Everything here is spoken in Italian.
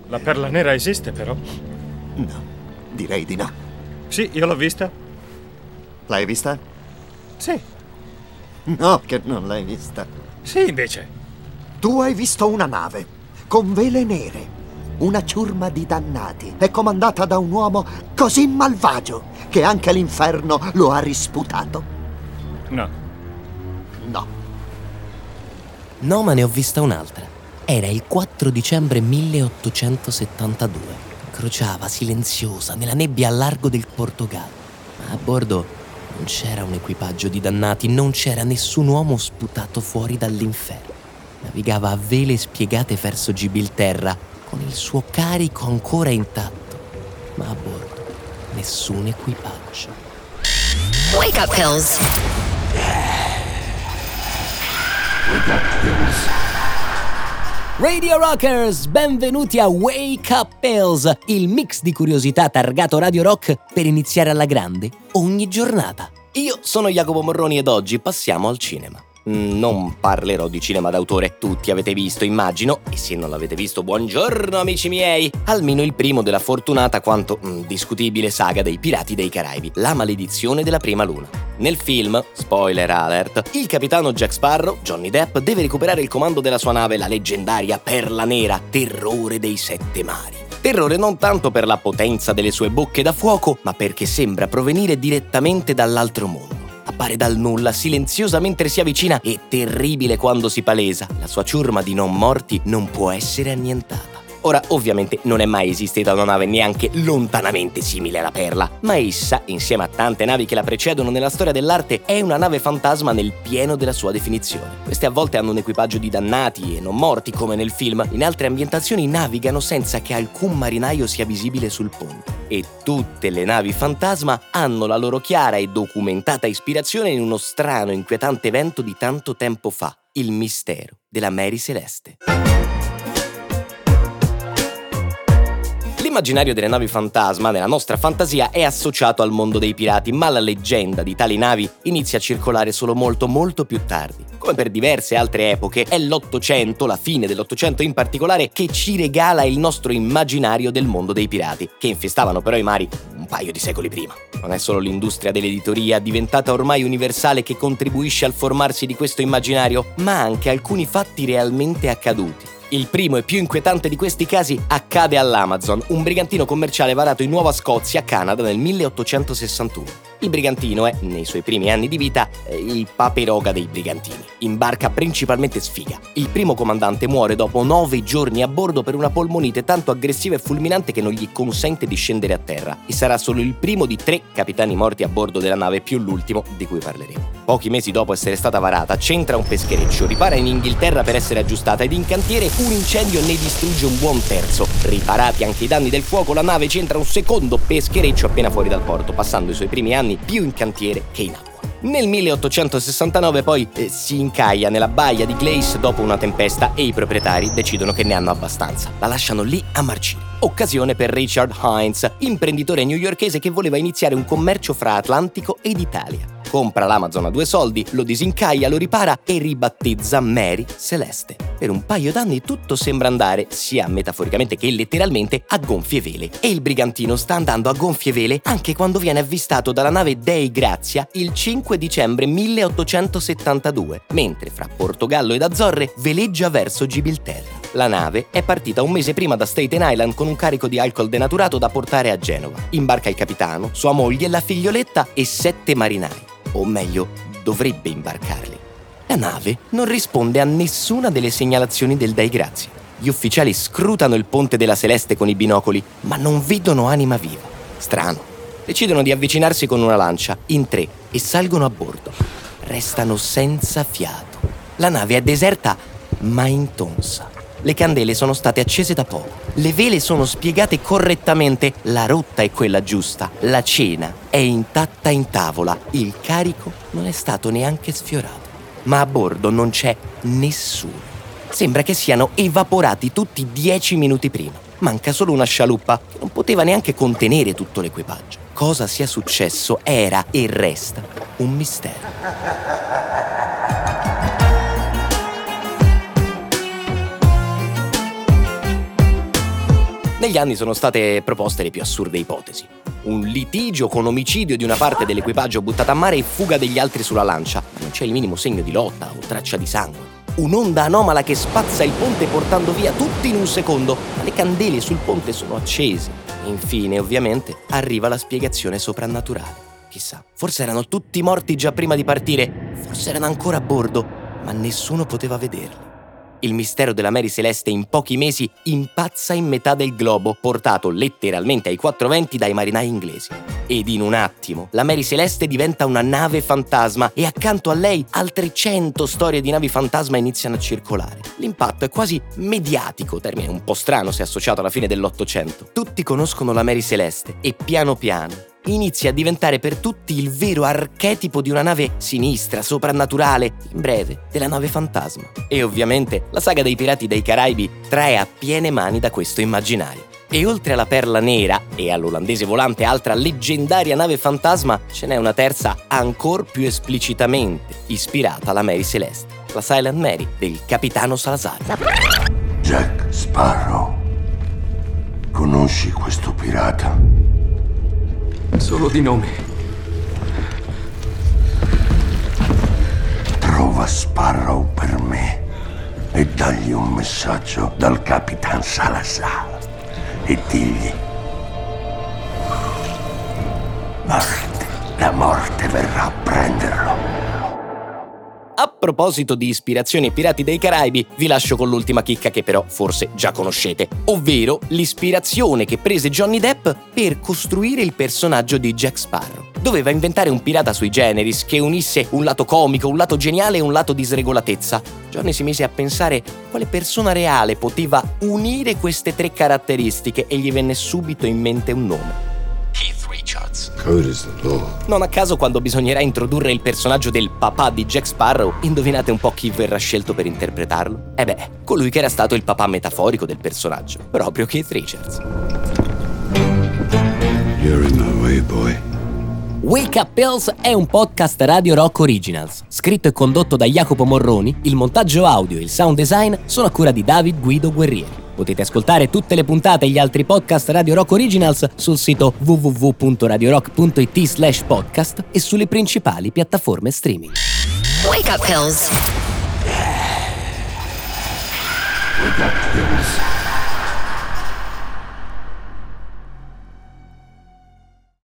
La perla nera esiste, però? No, direi di no. Sì, io l'ho vista. L'hai vista? Sì. No, che non l'hai vista. Sì, invece. Tu hai visto una nave con vele nere, una ciurma di dannati. È comandata da un uomo così malvagio che anche l'inferno lo ha risputato. No. No. No, ma ne ho vista un'altra. Era il 4 dicembre 1872. Crociava silenziosa nella nebbia a largo del Portogallo. Ma a bordo non c'era un equipaggio di dannati, non c'era nessun uomo sputato fuori dall'inferno. Navigava a vele spiegate verso Gibilterra, con il suo carico ancora intatto. Ma a bordo nessun equipaggio. Wake up pills. Radio Rockers, benvenuti a Wake Up Pills, il mix di curiosità targato Radio Rock per iniziare alla grande ogni giornata. Io sono Jacopo Morroni ed oggi passiamo al cinema. Non parlerò di cinema d'autore, tutti avete visto, immagino, e se non l'avete visto, buongiorno amici miei, almeno il primo della fortunata quanto discutibile saga dei Pirati dei Caraibi, La maledizione della prima luna. Nel film, spoiler alert, il capitano Jack Sparrow, Johnny Depp, deve recuperare il comando della sua nave, la leggendaria Perla Nera, terrore dei 7 mari. Terrore non tanto per la potenza delle sue bocche da fuoco, ma perché sembra provenire direttamente dall'altro mondo. Appare dal nulla, silenziosa mentre si avvicina e terribile quando si palesa. La sua ciurma di non morti non può essere annientata. Ora, ovviamente, non è mai esistita una nave neanche lontanamente simile alla Perla, ma essa, insieme a tante navi che la precedono nella storia dell'arte, è una nave fantasma nel pieno della sua definizione. Queste a volte hanno un equipaggio di dannati e non morti, come nel film. In altre ambientazioni navigano senza che alcun marinaio sia visibile sul ponte. E tutte le navi fantasma hanno la loro chiara e documentata ispirazione in uno strano, inquietante evento di tanto tempo fa, il mistero della Mary Celeste. L'immaginario delle navi fantasma nella nostra fantasia è associato al mondo dei pirati, ma la leggenda di tali navi inizia a circolare solo molto più tardi. Come per diverse altre epoche, è l'Ottocento, la fine dell'Ottocento in particolare, che ci regala il nostro immaginario del mondo dei pirati, che infestavano però i mari un paio di secoli prima. Non è solo l'industria dell'editoria, diventata ormai universale, che contribuisce al formarsi di questo immaginario, ma anche alcuni fatti realmente accaduti. Il primo e più inquietante di questi casi accade all'Amazon, un brigantino commerciale varato in Nuova Scozia, Canada, nel 1861. Il brigantino è, nei suoi primi anni di vita, il Paperoga dei brigantini. Imbarca principalmente sfiga. Il primo comandante muore dopo 9 giorni a bordo per una polmonite tanto aggressiva e fulminante che non gli consente di scendere a terra. E sarà solo il primo di 3 capitani morti a bordo della nave, più l'ultimo di cui parleremo. Pochi mesi dopo essere stata varata, c'entra un peschereccio, ripara in Inghilterra per essere aggiustata ed in cantiere un incendio ne distrugge un buon terzo. Riparati anche i danni del fuoco, la nave c'entra un secondo peschereccio appena fuori dal porto, passando i suoi primi anni più in cantiere che in acqua. Nel 1869 poi si incaglia nella baia di Glace dopo una tempesta e i proprietari decidono che ne hanno abbastanza. La lasciano lì a marcire. Occasione per Richard Hines, imprenditore newyorkese che voleva iniziare un commercio fra Atlantico ed Italia. Compra l'Amazon a 2 soldi, lo disincaglia, lo ripara e ribattezza Mary Celeste. Per un paio d'anni tutto sembra andare, sia metaforicamente che letteralmente, a gonfie vele. E il brigantino sta andando a gonfie vele anche quando viene avvistato dalla nave Dei Grazia il 5 dicembre 1872, mentre fra Portogallo ed Azzorre veleggia verso Gibilterra. La nave è partita un mese prima da Staten Island con un carico di alcol denaturato da portare a Genova. Imbarca il capitano, sua moglie, la figlioletta e 7 marinai. O meglio, dovrebbe imbarcarli. La nave non risponde a nessuna delle segnalazioni del Dei Grazia. Gli ufficiali scrutano il ponte della Celeste con i binocoli, ma non vedono anima viva. Strano. Decidono di avvicinarsi con una lancia, in 3, e salgono a bordo. Restano senza fiato. La nave è deserta, ma intonsa. Le candele sono state accese da poco. Le vele sono spiegate correttamente. La rotta è quella giusta. La cena è intatta in tavola. Il carico non è stato neanche sfiorato. Ma a bordo non c'è nessuno. Sembra che siano evaporati tutti 10 minuti prima. Manca solo una scialuppa che non poteva neanche contenere tutto l'equipaggio. Cosa sia successo era e resta un mistero. Negli anni sono state proposte le più assurde ipotesi. Un litigio con omicidio di una parte dell'equipaggio buttata a mare e fuga degli altri sulla lancia, ma non c'è il minimo segno di lotta o traccia di sangue. Un'onda anomala che spazza il ponte portando via tutti in un secondo, ma le candele sul ponte sono accese. E infine, ovviamente, arriva la spiegazione soprannaturale. Chissà, forse erano tutti morti già prima di partire, forse erano ancora a bordo, ma nessuno poteva vederli. Il mistero della Mary Celeste in pochi mesi impazza in metà del globo, portato letteralmente ai quattro venti dai marinai inglesi. Ed in un attimo, la Mary Celeste diventa una nave fantasma e accanto a lei altre 100 storie di navi fantasma iniziano a circolare. L'impatto è quasi mediatico, termine un po' strano se associato alla fine dell'Ottocento. Tutti conoscono la Mary Celeste e piano piano inizia a diventare per tutti il vero archetipo di una nave sinistra, soprannaturale, in breve, della nave fantasma. E ovviamente la saga dei Pirati dei Caraibi trae a piene mani da questo immaginario. E oltre alla Perla Nera e all'Olandese Volante, altra leggendaria nave fantasma, ce n'è una terza ancor più esplicitamente ispirata alla Mary Celeste, la Silent Mary del capitano Salazar. Jack Sparrow, conosci questo pirata? Solo di nome. Trova Sparrow per me e dagli un messaggio dal Capitan Salazar e digli: la morte verrà a prenderlo. A proposito di ispirazione ai Pirati dei Caraibi, vi lascio con l'ultima chicca che però forse già conoscete, ovvero l'ispirazione che prese Johnny Depp per costruire il personaggio di Jack Sparrow. Doveva inventare un pirata sui generis che unisse un lato comico, un lato geniale e un lato di sregolatezza. Johnny si mise a pensare quale persona reale poteva unire queste tre caratteristiche e gli venne subito in mente un nome: Keith Richards. Code is the law. Non a caso, quando bisognerà introdurre il personaggio del papà di Jack Sparrow, indovinate un po' chi verrà scelto per interpretarlo? Colui che era stato il papà metaforico del personaggio, proprio Keith Richards. You're in my way, boy. Wake Up Pills è un podcast Radio Rock Originals, scritto e condotto da Jacopo Morroni. Il montaggio audio e il sound design sono a cura di David Guido Guerrieri. Potete ascoltare tutte le puntate e gli altri podcast Radio Rock Originals sul sito www.radiorock.it/podcast e sulle principali piattaforme streaming. Wake Up Pills. Wake up, pills.